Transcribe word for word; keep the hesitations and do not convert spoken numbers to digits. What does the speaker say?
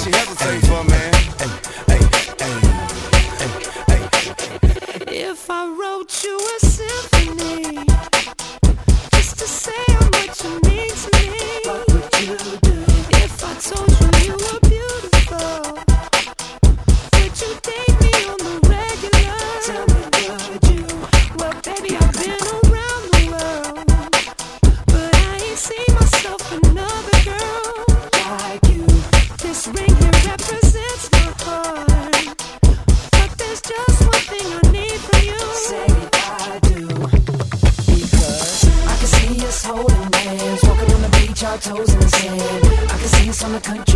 she hesitating for, man? Hey, hey, hey, hey. If I wrote you a symphony, just to say how much you mean to me, what would you do? If I told you you were beautiful, would you date me on the regular? Tell me, would you? Well, baby, I've been around the world, but I ain't seen myself another girl like you. This ring here represents my heart, but there's just one thing I need from you. Say I do, because I can see us holding hands, walking on the beach, our toes in the sand. I can see us on the country